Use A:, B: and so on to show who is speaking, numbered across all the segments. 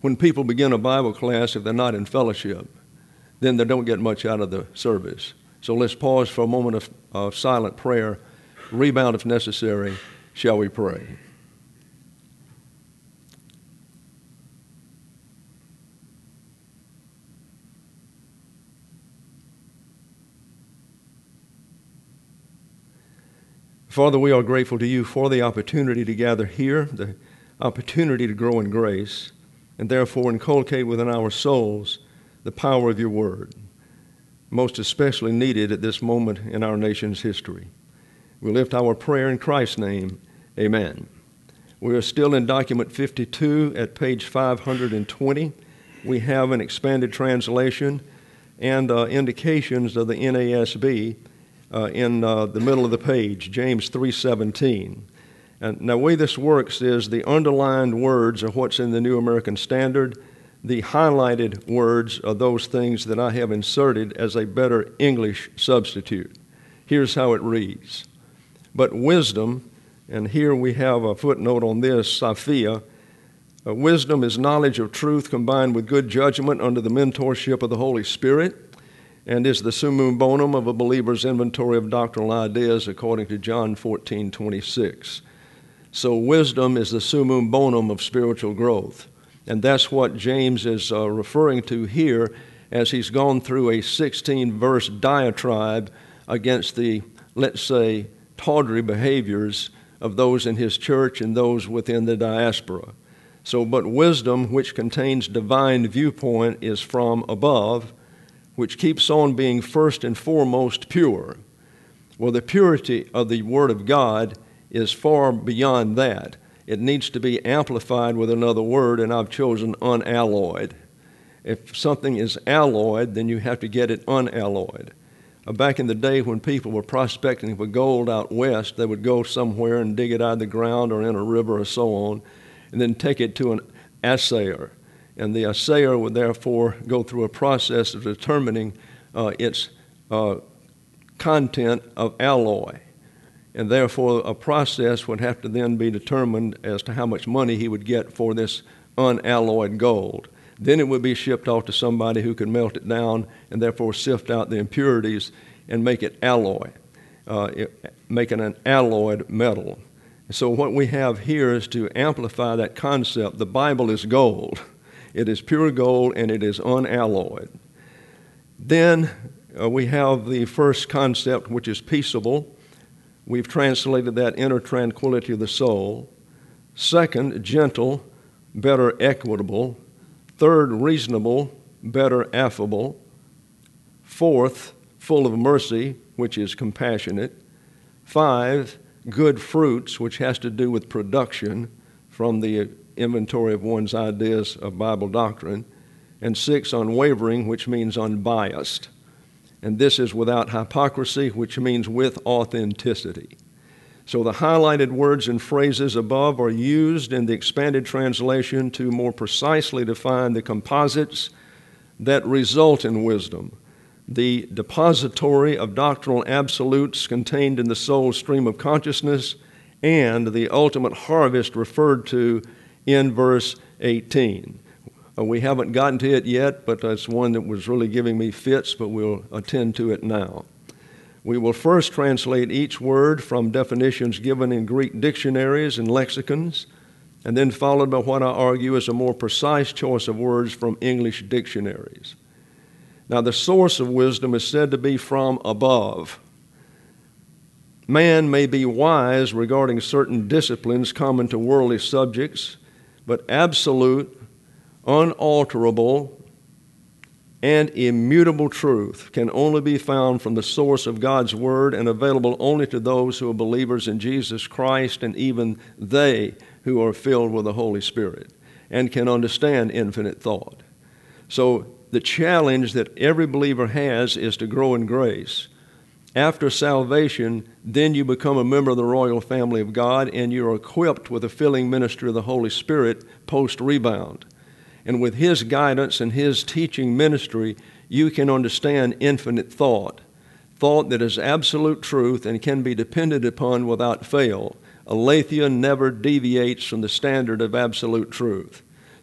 A: when people begin a Bible class, if they're not in fellowship, then they don't get much out of the service. So let's pause for a moment of silent prayer, rebound if necessary. Shall we pray? Father, we are grateful to you for the opportunity to gather here, the opportunity to grow in grace, and therefore inculcate within our souls the power of your word, most especially needed at this moment in our nation's history. We lift our prayer in Christ's name. Amen. We are still in document 52 at page 520. We have an expanded translation and indications of the NASB in the middle of the page, James 3:17. And now, the way this works is the underlined words are what's in the New American Standard. The highlighted words are those things that I have inserted as a better English substitute. Here's how it reads. But wisdom, and here we have a footnote on this, Sophia, wisdom is knowledge of truth combined with good judgment under the mentorship of the Holy Spirit, and is the summum bonum of a believer's inventory of doctrinal ideas according to John 14:26. So wisdom is the summum bonum of spiritual growth. And that's what James is referring to here as he's gone through a 16-verse diatribe against the, let's say, tawdry behaviors of those in his church and those within the diaspora. So, but wisdom, which contains divine viewpoint, is from above, which keeps on being first and foremost pure. Well, the purity of the Word of God is far beyond that. It needs to be amplified with another word, and I've chosen unalloyed. If something is alloyed, then you have to get it unalloyed. Back in the day when people were prospecting for gold out west, they would go somewhere and dig it out of the ground or in a river or so on, and then take it to an assayer. And the assayer would therefore go through a process of determining its content of alloy. And therefore a process would have to then be determined as to how much money he would get for this unalloyed gold. Then it would be shipped off to somebody who could melt it down and therefore sift out the impurities and make it alloy, make it an alloyed metal. So what we have here is to amplify that concept. The Bible is gold. It is pure gold, and it is unalloyed. Then we have the first concept, which is peaceable. We've translated that inner tranquility of the soul. Second, gentle, better equitable. Third, reasonable, better affable. Fourth, full of mercy, which is compassionate. 5, good fruits, which has to do with production from the inventory of one's ideas of Bible doctrine. And 6, unwavering, which means unbiased. And this is without hypocrisy, which means with authenticity. So the highlighted words and phrases above are used in the expanded translation to more precisely define the composites that result in wisdom, the depository of doctrinal absolutes contained in the soul's stream of consciousness, and the ultimate harvest referred to in verse 18. We haven't gotten to it yet, but that's one that was really giving me fits, but we'll attend to it now. We will first translate each word from definitions given in Greek dictionaries and lexicons, and then followed by what I argue is a more precise choice of words from English dictionaries. Now, the source of wisdom is said to be from above. Man may be wise regarding certain disciplines common to worldly subjects, but absolute, unalterable, and immutable truth can only be found from the source of God's Word and available only to those who are believers in Jesus Christ, and even they who are filled with the Holy Spirit and can understand infinite thought. So the challenge that every believer has is to grow in grace. After salvation, then you become a member of the royal family of God, and you're equipped with the filling ministry of the Holy Spirit post-rebound. And with His guidance and His teaching ministry, you can understand infinite thought that is absolute truth and can be depended upon without fail. Aletheia never deviates from the standard of absolute truth.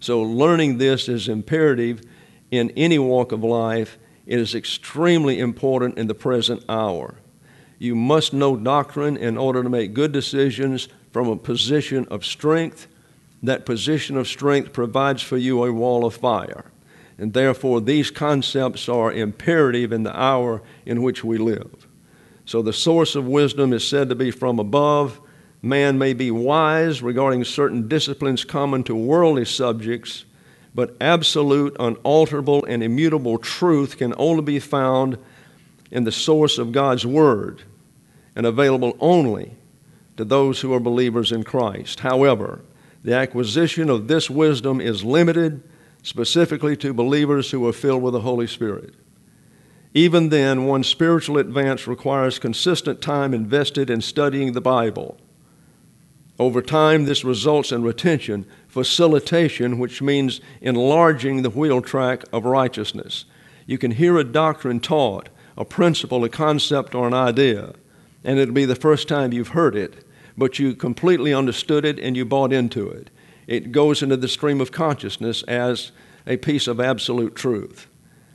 A: So learning this is imperative in any walk of life. It is extremely important in the present hour. You must know doctrine in order to make good decisions from a position of strength. That position of strength provides for you a wall of fire. And therefore, these concepts are imperative in the hour in which we live. So the source of wisdom is said to be from above. Man may be wise regarding certain disciplines common to worldly subjects, but absolute, unalterable, and immutable truth can only be found in the source of God's Word and available only to those who are believers in Christ. However, the acquisition of this wisdom is limited specifically to believers who are filled with the Holy Spirit. Even then, one's spiritual advance requires consistent time invested in studying the Bible. Over time, this results in retention, facilitation, which means enlarging the wheel track of righteousness. You can hear a doctrine taught, a principle, a concept, or an idea, and it'll be the first time you've heard it, but you completely understood it and you bought into it. It goes into the stream of consciousness as a piece of absolute truth.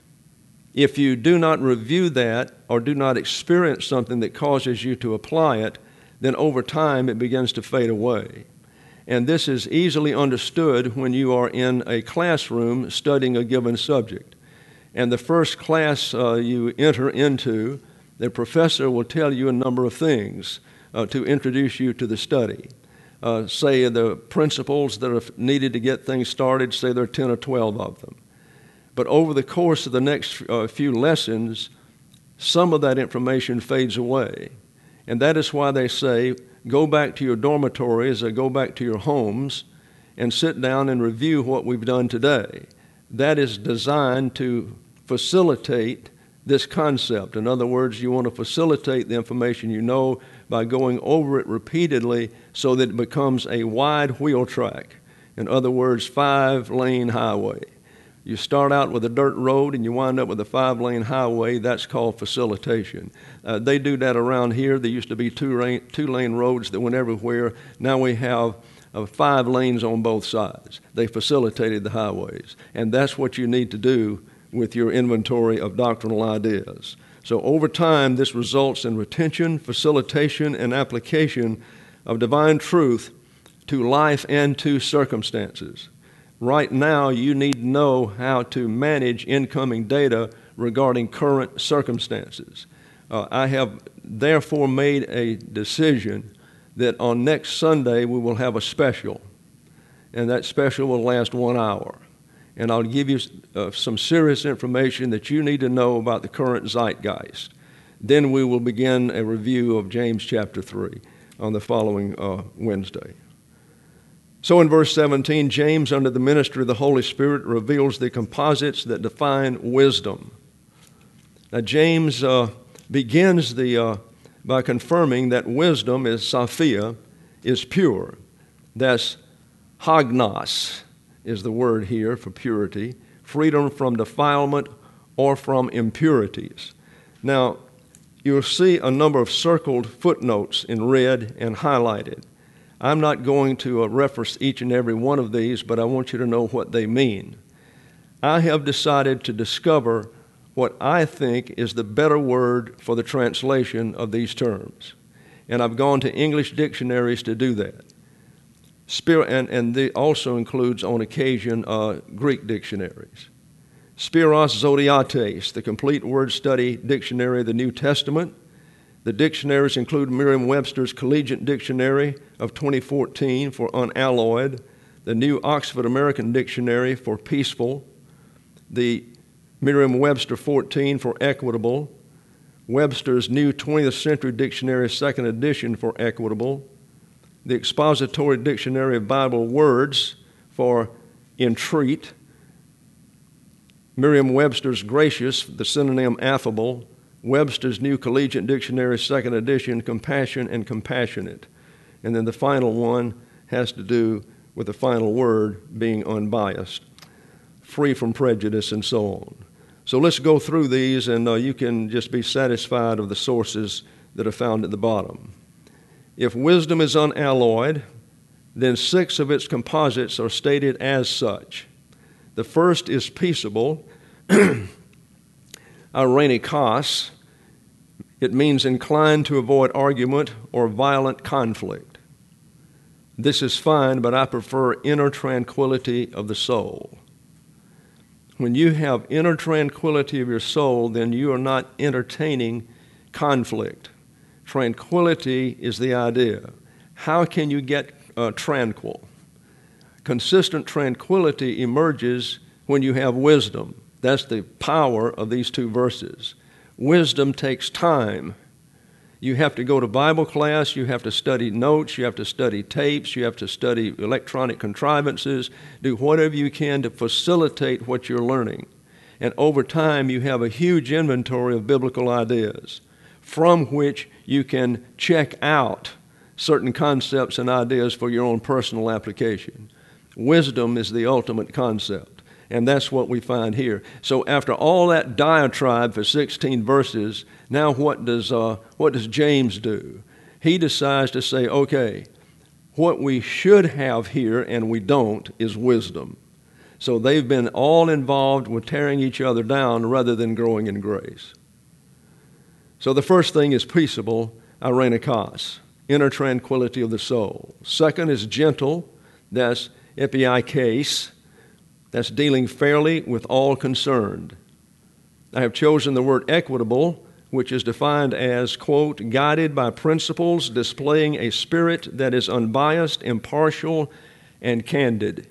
A: If you do not review that or do not experience something that causes you to apply it, then over time it begins to fade away. And this is easily understood when you are in a classroom studying a given subject. And the first class you enter into, the professor will tell you a number of things to introduce you to the study. Say the principles that are needed to get things started, say there are 10 or 12 of them. But over the course of the next few lessons, some of that information fades away. And that is why they say, go back to your dormitories or go back to your homes and sit down and review what we've done today. That is designed to facilitate this concept. In other words, you want to facilitate the information you know by going over it repeatedly so that it becomes a wide wheel track. In other words, 5-lane highway. You start out with a dirt road and you wind up with a 5-lane highway. That's called facilitation. They do that around here. There used to be two-lane roads that went everywhere. Now we have 5 lanes on both sides. They facilitated the highways. And that's what you need to do with your inventory of doctrinal ideas. So over time, this results in retention, facilitation, and application of divine truth to life and to circumstances. Right now, you need to know how to manage incoming data regarding current circumstances. I have therefore made a decision that on next Sunday we will have a special, and that special will last 1 hour. And I'll give you some serious information that you need to know about the current zeitgeist. Then we will begin a review of James chapter 3 on the following Wednesday. So in verse 17, James, under the ministry of the Holy Spirit, reveals the composites that define wisdom. Now, James begins by confirming that wisdom is Sophia, is pure. That's hagnos is the word here for purity, freedom from defilement or from impurities. Now, you'll see a number of circled footnotes in red and highlighted. I'm not going to reference each and every one of these, but I want you to know what they mean. I have decided to discover what I think is the better word for the translation of these terms. And I've gone to English dictionaries to do that. And they also includes, on occasion, Greek dictionaries. Spiros Zodiates, the complete word study dictionary of the New Testament. The dictionaries include Merriam-Webster's Collegiate Dictionary of 2014 for unalloyed, the New Oxford American Dictionary for peaceful, the Merriam-Webster 14 for equitable, Webster's New 20th Century Dictionary, 2nd edition for equitable, the Expository Dictionary of Bible Words for entreat, Merriam-Webster's Gracious, the synonym affable, Webster's New Collegiate Dictionary, 2nd edition, compassion and compassionate. And then the final one has to do with the final word being unbiased, free from prejudice, and so on. So let's go through these, and you can just be satisfied of the sources that are found at the bottom. If wisdom is unalloyed, then 6 of its composites are stated as such. The first is peaceable, arenikos. It means inclined to avoid argument or violent conflict. This is fine, but I prefer inner tranquility of the soul. When you have inner tranquility of your soul, then you are not entertaining conflict. Tranquility is the idea. How can you get tranquil? Consistent tranquility emerges when you have wisdom. That's the power of these 2 verses. Wisdom takes time. You have to go to Bible class, you have to study notes, you have to study tapes, you have to study electronic contrivances, do whatever you can to facilitate what you're learning. And over time, you have a huge inventory of biblical ideas from which you can check out certain concepts and ideas for your own personal application. Wisdom is the ultimate concept, and that's what we find here. So after all that diatribe for 16 verses, now what does James do? He decides to say, okay, what we should have here and we don't is wisdom. So they've been all involved with tearing each other down rather than growing in grace. So the first thing is peaceable, arenikos, inner tranquility of the soul. Second is gentle, that's epiikes, that's dealing fairly with all concerned. I have chosen the word equitable, which is defined as, quote, guided by principles displaying a spirit that is unbiased, impartial, and candid.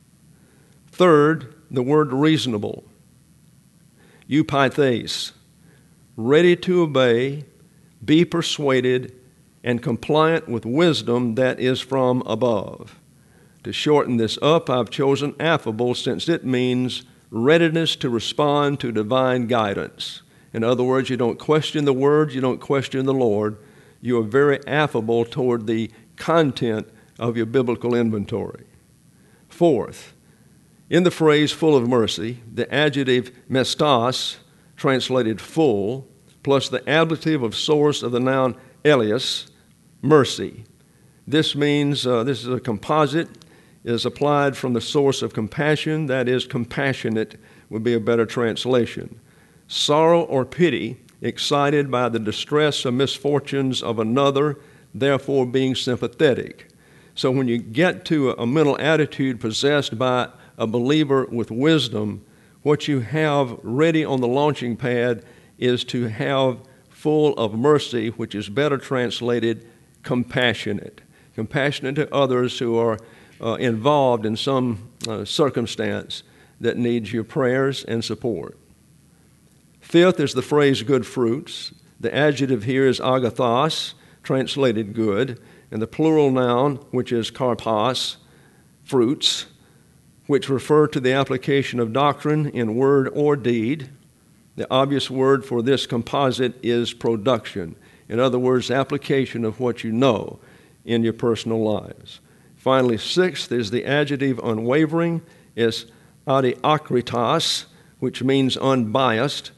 A: Third, the word reasonable, eupathes, ready to obey, be persuaded, and compliant with wisdom that is from above. To shorten this up, I've chosen affable since it means readiness to respond to divine guidance. In other words, you don't question the Word, you don't question the Lord. You are very affable toward the content of your biblical inventory. Fourth, in the phrase full of mercy, the adjective mestos, translated full, plus the ablative of source of the noun elias, mercy. This means, this is a composite, is applied from the source of compassion, that is, compassionate would be a better translation. Sorrow or pity, excited by the distress or misfortunes of another, therefore being sympathetic. So when you get to a mental attitude possessed by a believer with wisdom, what you have ready on the launching pad is to have full of mercy, which is better translated compassionate. Compassionate to others who are involved in some circumstance that needs your prayers and support. Fifth is the phrase good fruits. The adjective here is agathos, translated good, and the plural noun, which is karpos, fruits, which refer to the application of doctrine in word or deed. The obvious word for this composite is production. In other words, application of what you know in your personal lives. Finally, sixth is the adjective unwavering, is adiakritos, which means unbiased,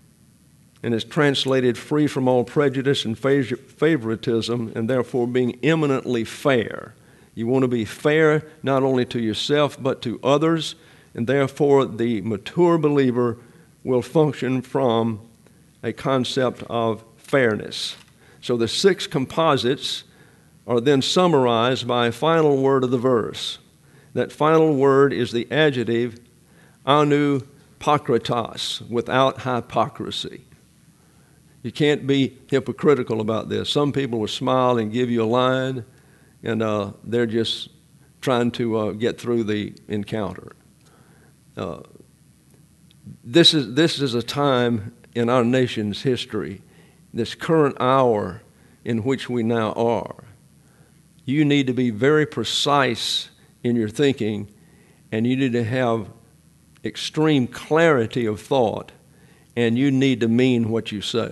A: and is translated free from all prejudice and favoritism, and therefore being eminently fair. You want to be fair not only to yourself but to others, and therefore the mature believer will function from a concept of fairness. So the 6 composites are then summarized by a final word of the verse. That final word is the adjective anupakritos, without hypocrisy. You can't be hypocritical about this. Some people will smile and give you a line, and they're just trying to get through the encounter. This is a time in our nation's history, this current hour in which we now are. You need to be very precise in your thinking, and you need to have extreme clarity of thought, and you need to mean what you say.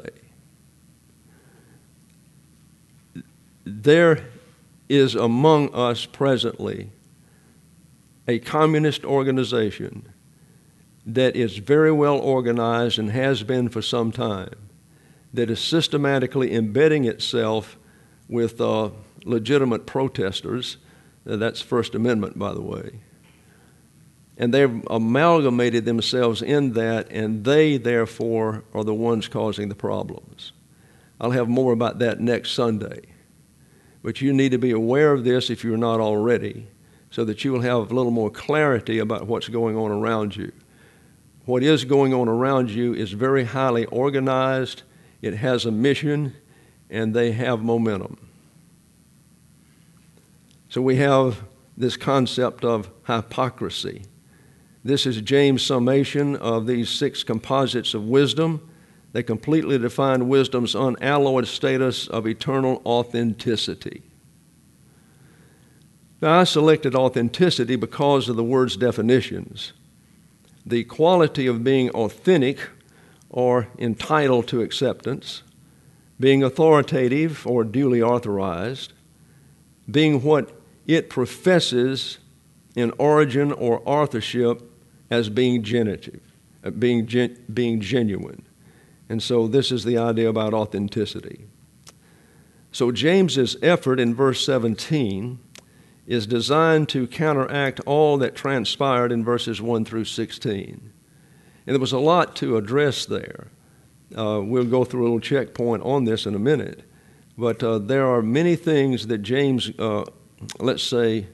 A: There is among us presently a communist organization that is very well organized and has been for some time, that is systematically embedding itself with legitimate protesters That's First Amendment, by the way. And they've amalgamated themselves in that, and they, therefore, are the ones causing the problems. I'll have more about that next Sunday. But you need to be aware of this if you're not already, so that you will have a little more clarity about what's going on around you. What is going on around you is very highly organized, it has a mission, and they have momentum. So we have this concept of hypocrisy. This is James' summation of these 6 composites of wisdom. They completely define wisdom's unalloyed status of eternal authenticity. Now, I selected authenticity because of the word's definitions. The quality of being authentic or entitled to acceptance, being authoritative or duly authorized, being what it professes in origin or authorship as being genitive, being genuine. And so this is the idea about authenticity. So James's effort in verse 17 is designed to counteract all that transpired in verses 1 through 16. And there was a lot to address there. We'll go through a little checkpoint on this in a minute. But there are many things that James, let's say,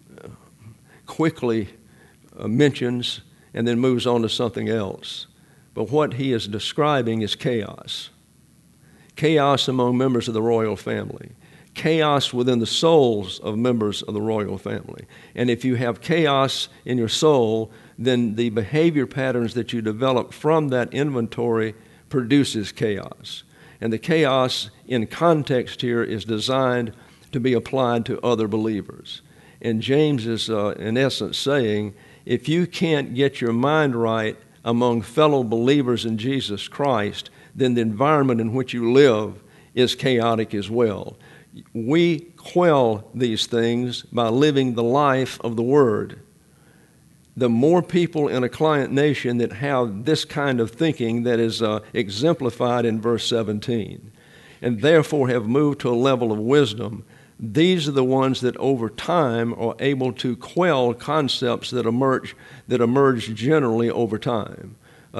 A: quickly mentions and then moves on to something else. But what he is describing is chaos. Chaos among members of the royal family. Chaos within the souls of members of the royal family. And if you have chaos in your soul, then the behavior patterns that you develop from that inventory produces chaos. And the chaos in context here is designed to be applied to other believers. And James is, in essence, saying, if you can't get your mind right among fellow believers in Jesus Christ, then the environment in which you live is chaotic as well. We quell these things by living the life of the Word. The more people in a client nation that have this kind of thinking that is exemplified in verse 17, and therefore have moved to a level of wisdom, these are the ones that over time are able to quell concepts that emerge generally over time.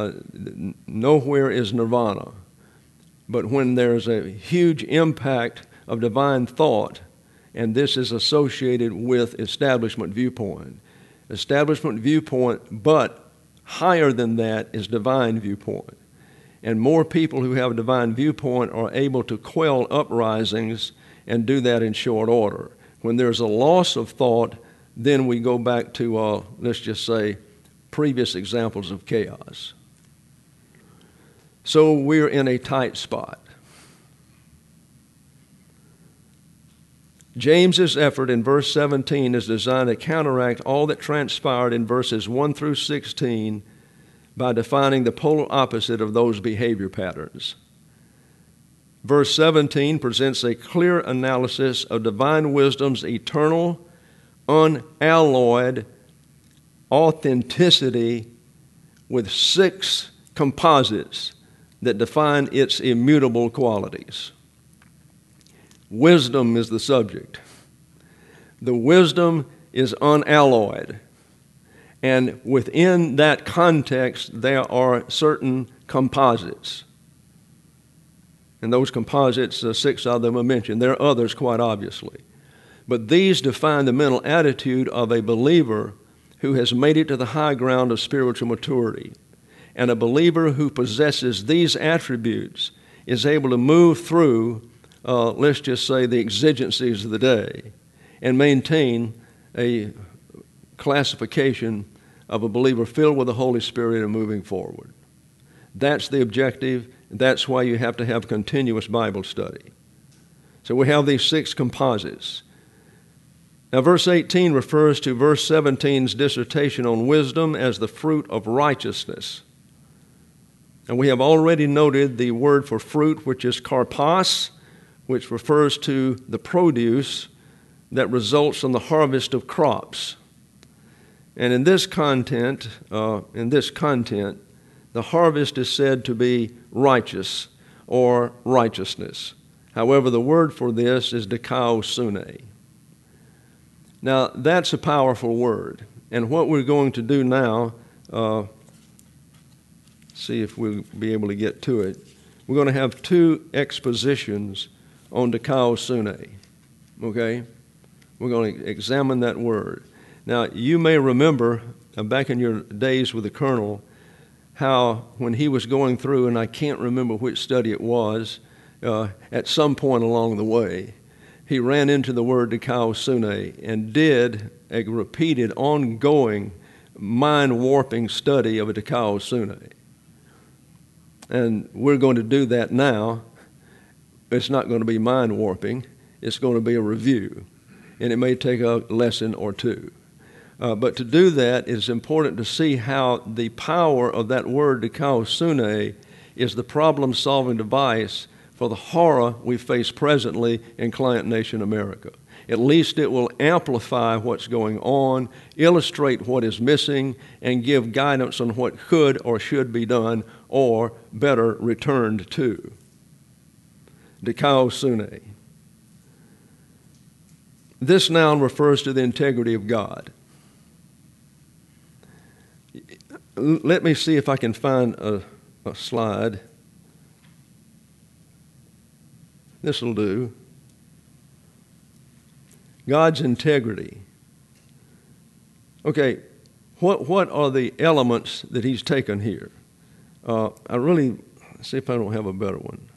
A: Nowhere is nirvana. But when there's a huge impact of divine thought, and this is associated with establishment viewpoint. Establishment viewpoint, but higher than that is divine viewpoint. And more people who have a divine viewpoint are able to quell uprisings and do that in short order. When there's a loss of thought, then we go back to, let's just say, previous examples of chaos. So we're in a tight spot. James's effort in verse 17 is designed to counteract all that transpired in verses 1 through 16 by defining the polar opposite of those behavior patterns. Verse 17 presents a clear analysis of divine wisdom's eternal, unalloyed authenticity with 6 composites that define its immutable qualities. Wisdom is the subject. The wisdom is unalloyed. And within that context, there are certain composites. And those composites, 6 of them are mentioned. There are others, quite obviously. But these define the mental attitude of a believer who has made it to the high ground of spiritual maturity. And a believer who possesses these attributes is able to move through, let's just say, the exigencies of the day and maintain a classification of a believer filled with the Holy Spirit and moving forward. That's the objective. That's why you have to have continuous Bible study. So we have these 6 composites. Now, verse 18 refers to verse 17's dissertation on wisdom as the fruit of righteousness. And we have already noted the word for fruit, which is karpos, which refers to the produce that results from the harvest of crops. And in this content, the harvest is said to be righteous or righteousness. However, the word for this is dikaosune. Now, that's a powerful word. And what we're going to do now, see if we'll be able to get to it. We're going to have two expositions on dikaiosune, okay? We're going to examine that word. Now, you may remember back in your days with the Colonel how when he was going through, and I can't remember which study it was, at some point along the way, he ran into the word dikaiosune and did a repeated, ongoing, mind-warping study of a dikaiosune. And we're going to do that now. It's not going to be mind-warping. It's going to be a review. And it may take a lesson or two. But to do that, it's important to see how the power of that word dikaiosune is the problem-solving device for the horror we face presently in Client Nation America. At least it will amplify what's going on, illustrate what is missing, and give guidance on what could or should be done or better returned to. Dikaiosune. This noun refers to the integrity of God. Let me see if I can find a slide. This will do. God's integrity. Okay, what are the elements that he's taken here? Let's see if I don't have a better one.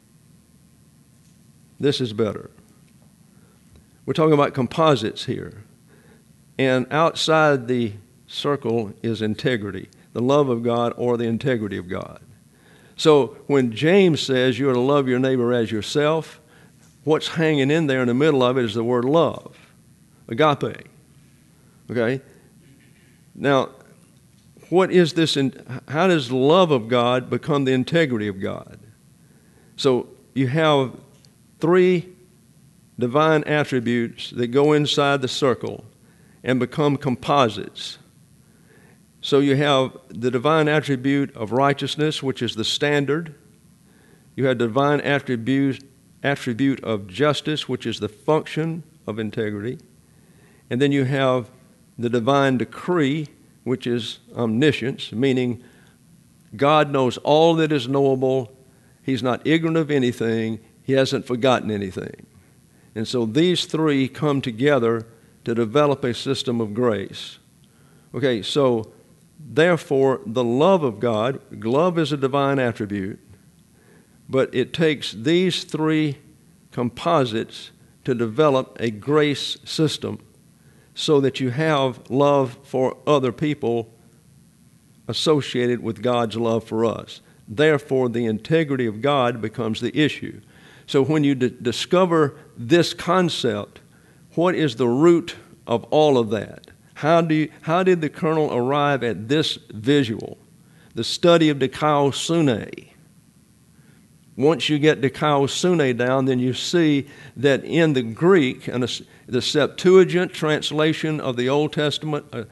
A: This is better. We're talking about composites here. And outside the circle is integrity, the love of God or the integrity of God. So when James says you're to love your neighbor as yourself, what's hanging in there in the middle of it is the word love, agape. Okay? Now, what is this? How does the love of God become the integrity of God? So you have three divine attributes that go inside the circle and become composites. So you have the divine attribute of righteousness, which is the standard. You have the divine attribute of justice, which is the function of integrity. And then you have the divine decree, which is omniscience, meaning God knows all that is knowable. He's not ignorant of anything. He hasn't forgotten anything. And so these three come together to develop a system of grace. Okay, so therefore, the love of God, love is a divine attribute, but it takes these three composites to develop a grace system so that you have love for other people associated with God's love for us. Therefore, the integrity of God becomes the issue. So when you discover this concept, what is the root of all of that? How did the Colonel arrive at this visual? The study of dikaiosune. Once you get dikaiosune down, then you see that in the Greek, and the Septuagint translation of the Old Testament in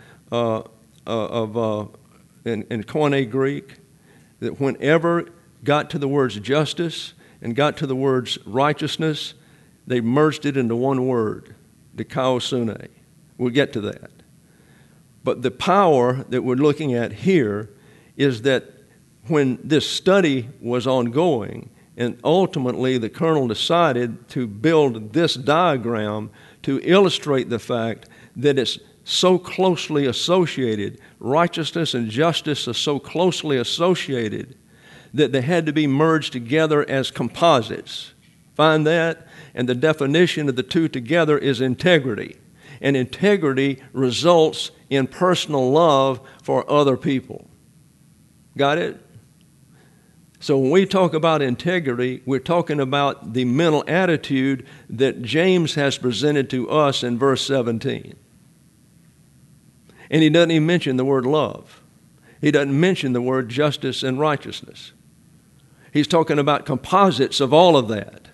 A: Koine Greek, that whenever got to the words justice and got to the words righteousness, they merged it into one word, dikaiosune. We'll get to that. But the power that we're looking at here is that when this study was ongoing, and ultimately the Colonel decided to build this diagram to illustrate the fact that it's so closely associated, righteousness and justice are so closely associated that they had to be merged together as composites. Find that? And the definition of the two together is integrity. And integrity results in personal love for other people. Got it? So when we talk about integrity, we're talking about the mental attitude that James has presented to us in verse 17. And he doesn't even mention the word love. He doesn't mention the word justice and righteousness. He's talking about composites of all of that.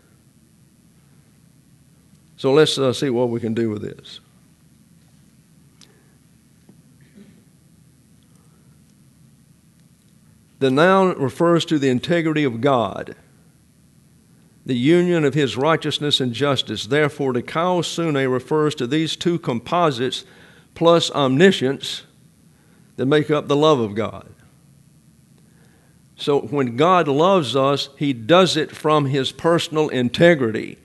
A: So let's see what we can do with this. The noun refers to the integrity of God. the union of his righteousness and justice. Therefore, Dikao Sune refers to these two composites plus omniscience that make up the love of God. So when God loves us, he does it from his personal integrity.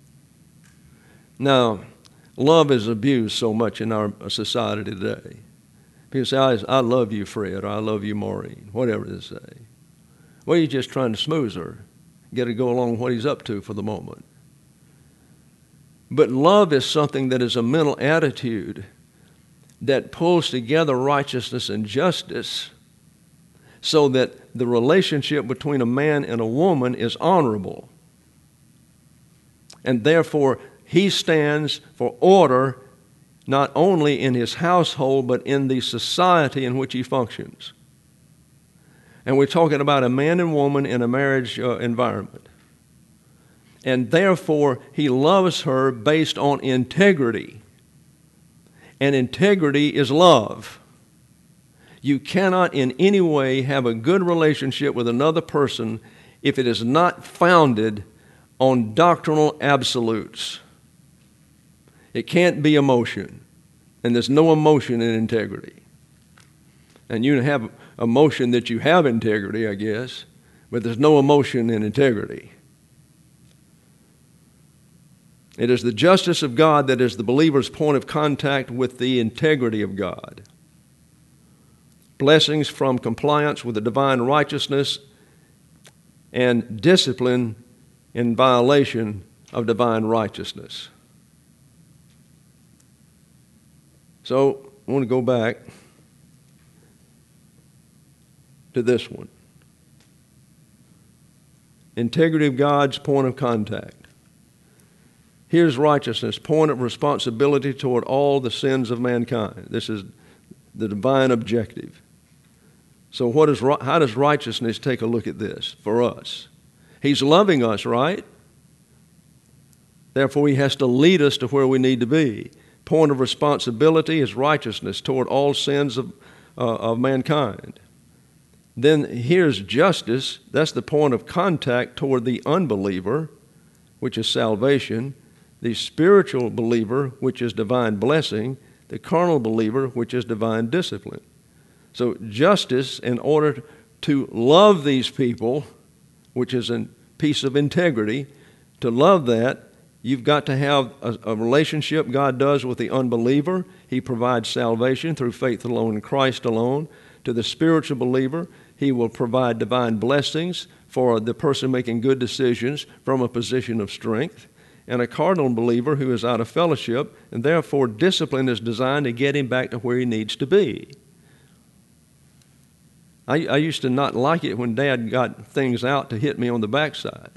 A: Now, love is abused so much in our society today. People say, I love you, Fred, or I love you, Maureen, whatever they say. Well, you're just trying to smooth her, get to go along with what he's up to for the moment. But love is something that is a mental attitude that pulls together righteousness and justice so that the relationship between a man and a woman is honorable. And therefore, he stands for order not only in his household, but in the society in which he functions. And we're talking about a man and woman in a marriage environment. And therefore, he loves her based on integrity. And integrity is love. You cannot in any way have a good relationship with another person if it is not founded on doctrinal absolutes. It can't be emotion, and there's no emotion in integrity. And you have emotion that you have integrity, I guess, but there's no emotion in integrity. It is the justice of God that is the believer's point of contact with the integrity of God. Blessings from compliance with the divine righteousness and discipline in violation of divine righteousness. So I want to go back to this one. Integrity of God's point of contact. Here's righteousness, point of responsibility toward all the sins of mankind. This is the divine objective. So how does righteousness take a look at this for us? He's loving us, right? Therefore, he has to lead us to where we need to be. Point of responsibility is righteousness toward all sins of mankind. Then here's justice. That's the point of contact toward the unbeliever, which is salvation, the spiritual believer, which is divine blessing, the carnal believer, which is divine discipline. So justice, in order to love these people, which is a piece of integrity, to love that, you've got to have a relationship God does with the unbeliever. He provides salvation through faith alone in Christ alone. To the spiritual believer, he will provide divine blessings for the person making good decisions from a position of strength. And a carnal believer who is out of fellowship, and therefore discipline is designed to get him back to where he needs to be. I used to not like it when Dad got things out to hit me on the backside.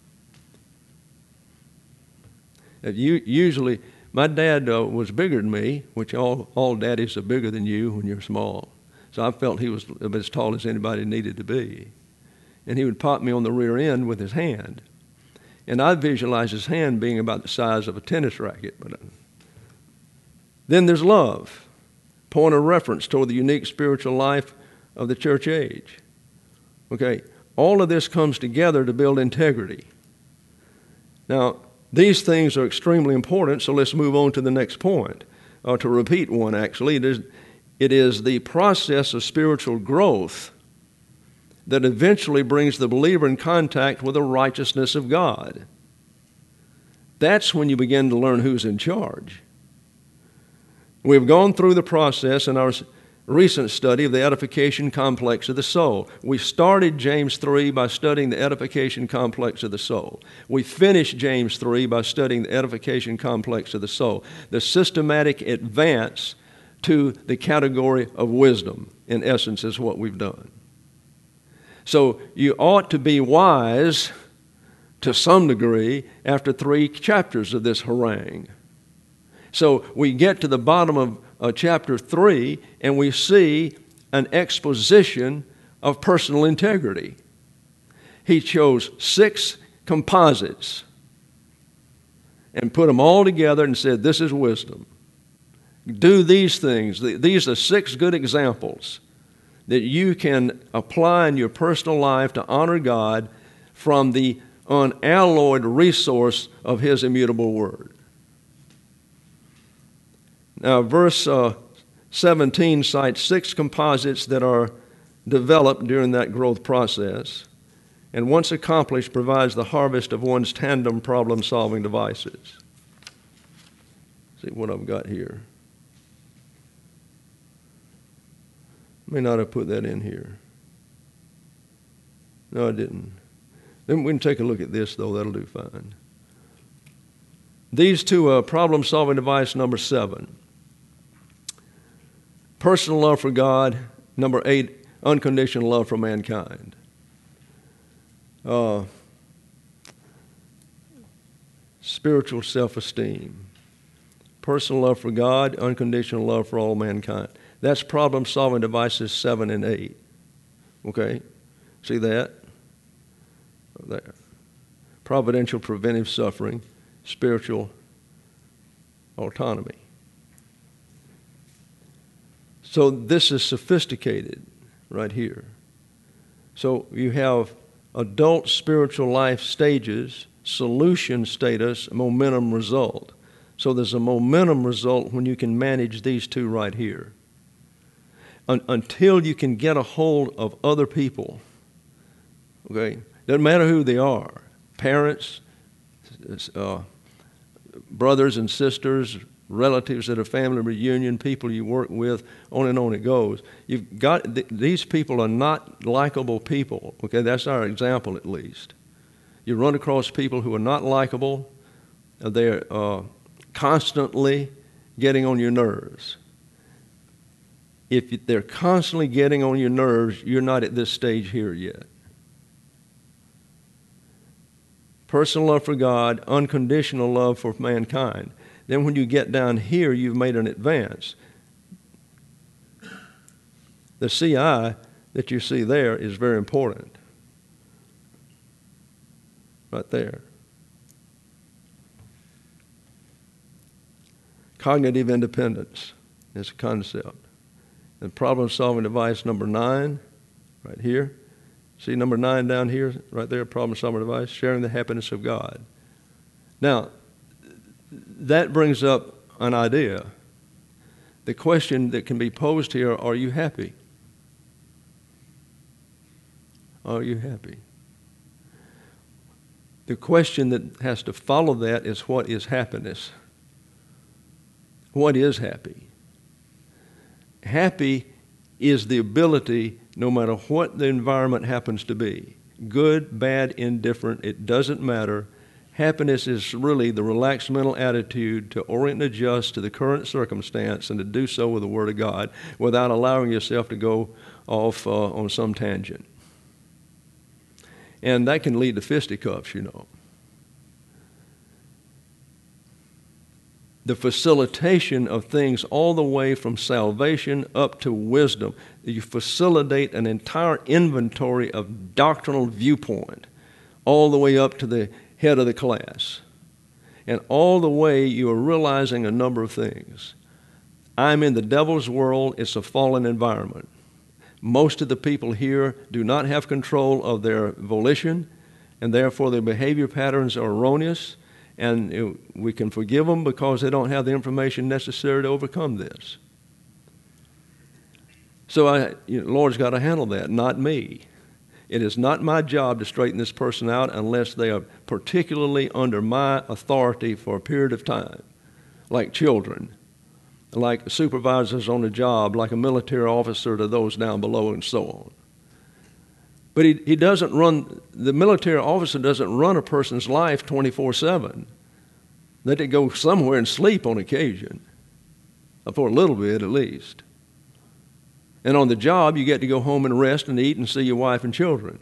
A: Usually, my dad was bigger than me, which all daddies are bigger than you when you're small. So I felt he was as tall as anybody needed to be. And he would pop me on the rear end with his hand. And I visualize his hand being about the size of a tennis racket. But then there's love, point of reference toward the unique spiritual life of the church age. Okay, all of this comes together to build integrity. Now, these things are extremely important, so let's move on to the next point. To repeat one, actually, it is the process of spiritual growth that eventually brings the believer in contact with the righteousness of God. That's when you begin to learn who's in charge. We've gone through the process in our recent study of the edification complex of the soul. We started James 3 by studying the edification complex of the soul. We finished James 3 by studying the edification complex of the soul, the systematic advance to the category of wisdom, in essence, is what we've done. So you ought to be wise to some degree after 3 chapters of this harangue. So we get to the bottom of chapter 3 and we see an exposition of personal integrity. He chose 6 composites and put them all together and said, this is wisdom. Do these things. These are 6 good examples that you can apply in your personal life to honor God from the unalloyed resource of His immutable Word. Now, verse 17 cites 6 composites that are developed during that growth process, and once accomplished, provides the harvest of one's tandem problem-solving devices. See what I've got here. May not have put that in here. No, I didn't. Then we can take a look at this, though. That'll do fine. These two problem-solving device number 7. Personal love for God. Number 8, unconditional love for mankind. Spiritual self-esteem. Personal love for God, unconditional love for all mankind. That's problem-solving devices 7 and 8. Okay? See that? There. Providential preventive suffering, spiritual autonomy. So this is sophisticated right here. So you have adult spiritual life stages, solution status, momentum result. So there's a momentum result when you can manage these two right here. Until you can get a hold of other people, okay? Doesn't matter who they are, parents, brothers and sisters, relatives at a family reunion, people you work with, on and on it goes. You've got these people are not likable people. Okay, that's our example at least. You run across people who are not likable. They're constantly getting on your nerves. If they're constantly getting on your nerves, you're not at this stage here yet. Personal love for God, unconditional love for mankind. Then when you get down here, you've made an advance. The CI that you see there is very important. Right there. Cognitive independence is a concept. And problem-solving device number 9, right here. See number 9 down here, right there, problem-solving device, sharing the happiness of God. Now, that brings up an idea. The question that can be posed here, are you happy? Are you happy? The question that has to follow that is, what is happiness? What is happy? Happy is the ability, no matter what the environment happens to be, good, bad, indifferent, it doesn't matter. Happiness is really the relaxed mental attitude to orient and adjust to the current circumstance and to do so with the Word of God without allowing yourself to go off on some tangent. And that can lead to fisticuffs, you know. The facilitation of things all the way from salvation up to wisdom. You facilitate an entire inventory of doctrinal viewpoint all the way up to the head of the class. And all the way you are realizing a number of things. I'm in the devil's world. It's a fallen environment. Most of the people here do not have control of their volition, and therefore their behavior patterns are erroneous. And we can forgive them because they don't have the information necessary to overcome this. So Lord's got to handle that, not me. It is not my job to straighten this person out unless they are particularly under my authority for a period of time, like children, like supervisors on a job, like a military officer to those down below, and so on. But he doesn't run, the military officer doesn't run a person's life 24/7. Let it go somewhere and sleep on occasion, for a little bit at least. And on the job, you get to go home and rest and eat and see your wife and children.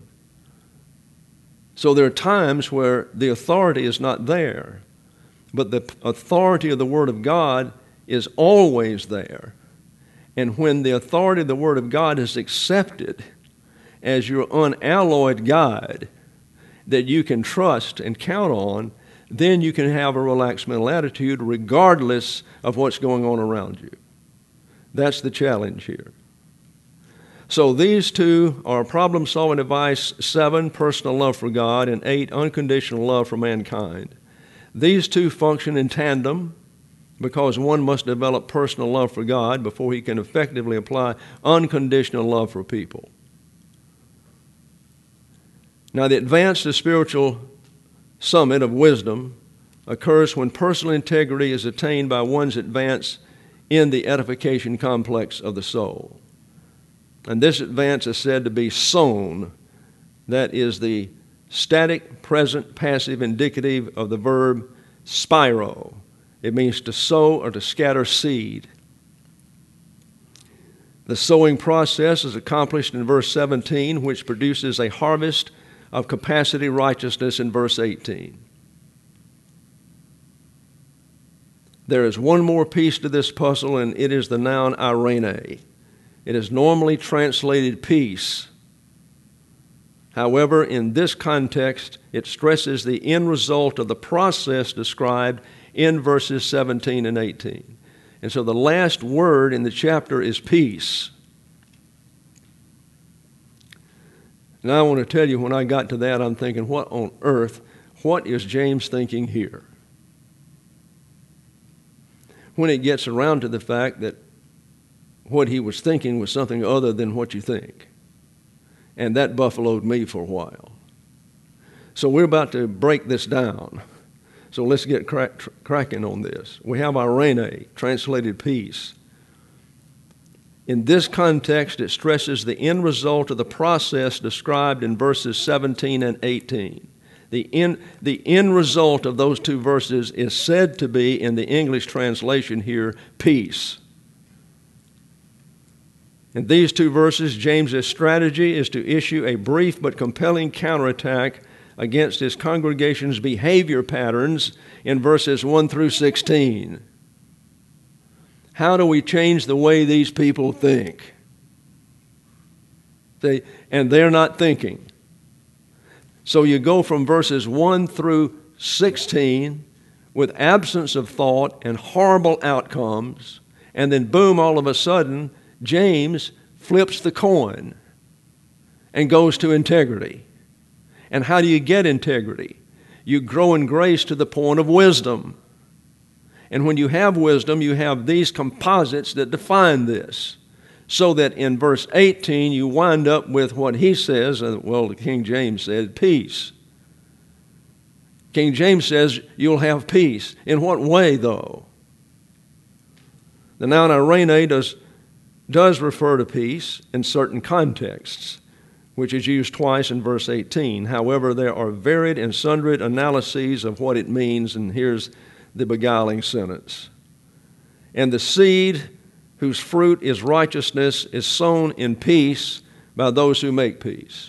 A: So there are times where the authority is not there, but the authority of the Word of God is always there. And when the authority of the Word of God is accepted as your unalloyed guide that you can trust and count on, then you can have a relaxed mental attitude regardless of what's going on around you. That's the challenge here. So these two are problem-solving device 7, personal love for God, and 8, unconditional love for mankind. These two function in tandem because one must develop personal love for God before he can effectively apply unconditional love for people. Now, the advance to spiritual summit of wisdom occurs when personal integrity is attained by one's advance in the edification complex of the soul. And this advance is said to be sown. That is the static, present, passive indicative of the verb spiro. It means to sow or to scatter seed. The sowing process is accomplished in verse 17, which produces a harvest of capacity righteousness in verse 18. There is one more piece to this puzzle, and it is the noun eirene. It is normally translated peace. However, in this context, it stresses the end result of the process described in verses 17 and 18. And so the last word in the chapter is peace. Now I want to tell you, when I got to that, I'm thinking, what on earth, what is James thinking here? When it gets around to the fact that what he was thinking was something other than what you think. And that buffaloed me for a while. So we're about to break this down. So let's get cracking on this. We have eirene, translated peace. In this context, it stresses the end result of the process described in verses 17 and 18. The end result of those two verses is said to be, in the English translation here, peace. In these two verses, James's strategy is to issue a brief but compelling counterattack against his congregation's behavior patterns in verses 1 through 16. How do we change the way these people think? And they're not thinking. So you go from verses 1 through 16 with absence of thought and horrible outcomes, and then boom, all of a sudden, James flips the coin and goes to integrity. And how do you get integrity? You grow in grace to the point of wisdom. And when you have wisdom, you have these composites that define this. So that in verse 18, you wind up with what he says, King James said, peace. King James says you'll have peace. In what way, though? The noun eirene does refer to peace in certain contexts, which is used twice in verse 18. However, there are varied and sundry analyses of what it means, and here's the beguiling sentence. And the seed whose fruit is righteousness is sown in peace by those who make peace.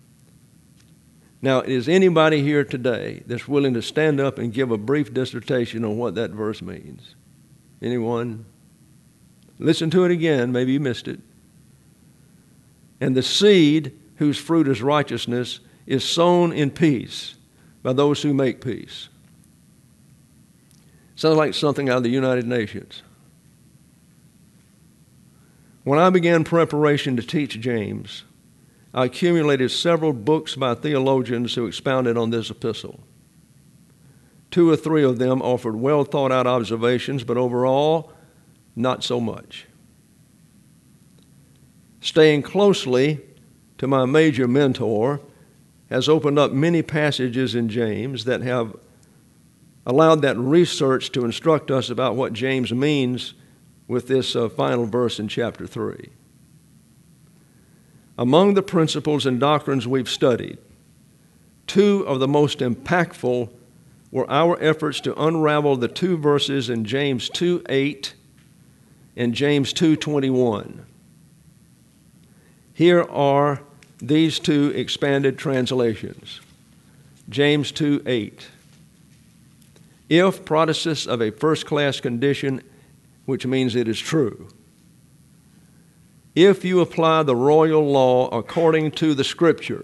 A: Now, is anybody here today that's willing to stand up and give a brief dissertation on what that verse means? Anyone? Listen to it again. Maybe you missed it. And the seed whose fruit is righteousness is sown in peace by those who make peace. Sounds like something out of the United Nations. When I began preparation to teach James, I accumulated several books by theologians who expounded on this epistle. 2 or 3 of them offered well-thought-out observations, but overall, not so much. Staying closely to my major mentor has opened up many passages in James that have allowed that research to instruct us about what James means with this final verse in chapter 3. Among the principles and doctrines we've studied, 2 of the most impactful were our efforts to unravel the 2 verses in James 2:8 and James 2:21. Here are these 2 expanded translations. James 2:8. If prodigious of a first-class condition, which means it is true, if you apply the royal law according to the Scripture.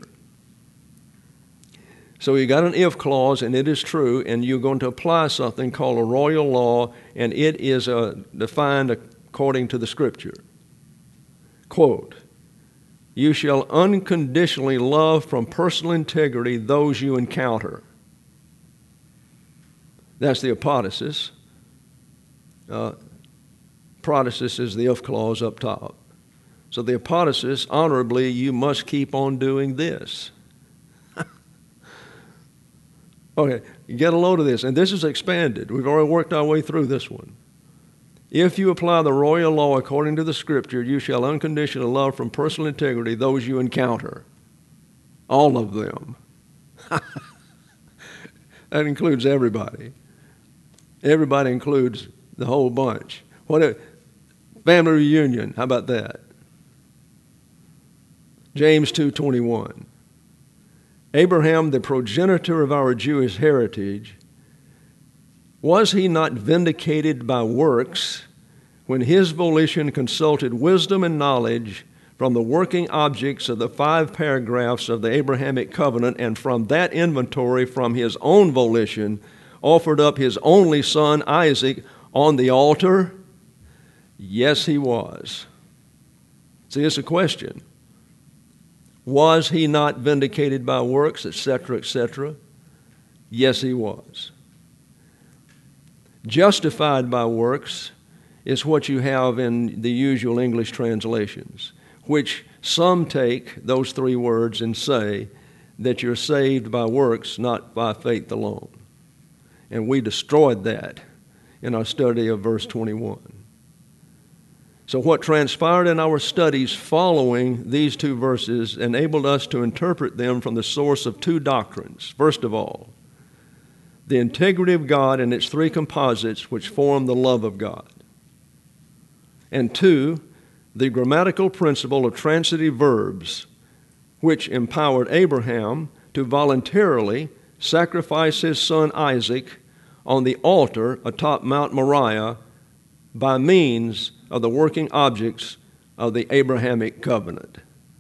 A: So you got an if clause, and it is true, and you're going to apply something called a royal law, and it is defined according to the Scripture. Quote, you shall unconditionally love from personal integrity those you encounter. That's the apodosis. Prodosis is the if clause up top. So the apodosis, honorably, you must keep on doing this. Okay, get a load of this. And this is expanded. We've already worked our way through this one. If you apply the royal law according to the Scripture, you shall unconditionally love from personal integrity those you encounter. All of them. That includes everybody. Everybody includes the whole bunch. Family reunion, how about that? James 2:21. Abraham, the progenitor of our Jewish heritage, was he not vindicated by works when his volition consulted wisdom and knowledge from the working objects of the 5 paragraphs of the Abrahamic covenant, and from that inventory, from his own volition, offered up his only son Isaac on the altar? Yes, he was. See, it's a question. Was he not vindicated by works, etc., etc.? Yes, he was. Justified by works is what you have in the usual English translations, which some take those 3 words and say that you're saved by works, not by faith alone. And we destroyed that in our study of verse 21. So what transpired in our studies following these 2 verses enabled us to interpret them from the source of 2 doctrines. First of all, the integrity of God and its 3 composites which form the love of God. And 2, the grammatical principle of transitive verbs which empowered Abraham to voluntarily sacrifice his son Isaac on the altar atop Mount Moriah by means of the working objects of the Abrahamic covenant.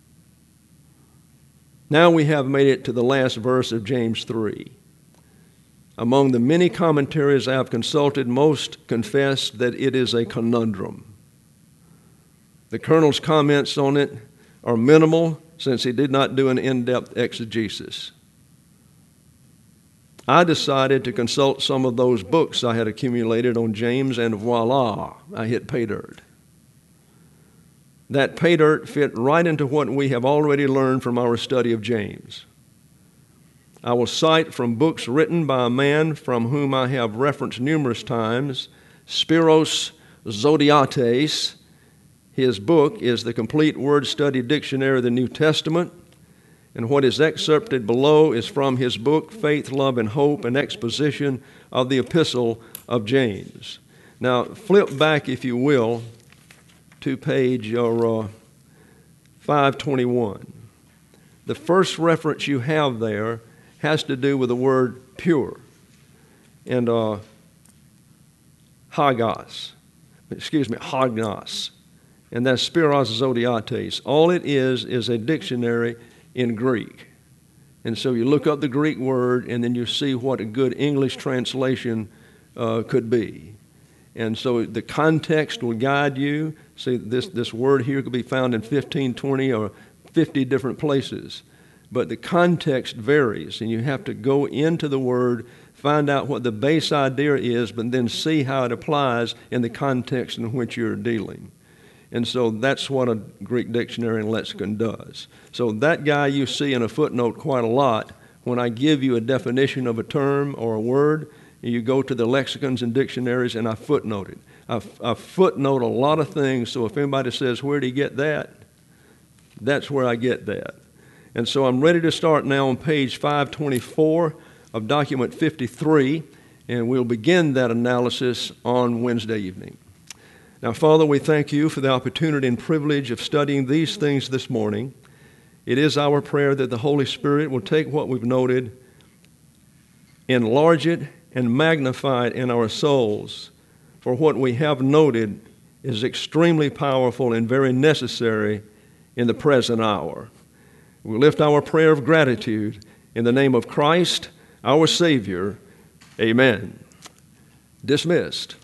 A: Now we have made it to the last verse of James 3. Among the many commentaries I have consulted, most confess that it is a conundrum. The Colonel's comments on it are minimal since he did not do an in-depth exegesis. I decided to consult some of those books I had accumulated on James, and voila, I hit pay dirt. That pay dirt fit right into what we have already learned from our study of James. I will cite from books written by a man from whom I have referenced numerous times, Spiros Zodhiates. His book is the Complete Word Study Dictionary of the New Testament, and what is excerpted below is from his book, Faith, Love, and Hope, an exposition of the Epistle of James. Now, flip back, if you will, to page 521. The first reference you have there has to do with the word pure and hagnos, and that's Spiros Zodhiates. All it is a dictionary in Greek. And so you look up the Greek word, and then you see what a good English translation could be. And so the context will guide you. See, this word here could be found in 15, 20, or 50 different places. But the context varies, and you have to go into the word, find out what the base idea is, but then see how it applies in the context in which you're dealing. And so that's what a Greek dictionary and lexicon does. So that guy you see in a footnote quite a lot, when I give you a definition of a term or a word, you go to the lexicons and dictionaries and I footnote it. I footnote a lot of things, so if anybody says, where did he get that? That's where I get that. And so I'm ready to start now on page 524 of document 53, and we'll begin that analysis on Wednesday evening. Now, Father, we thank you for the opportunity and privilege of studying these things this morning. It is our prayer that the Holy Spirit will take what we've noted, enlarge it, and magnify it in our souls, for what we have noted is extremely powerful and very necessary in the present hour. We lift our prayer of gratitude in the name of Christ, our Savior. Amen. Dismissed.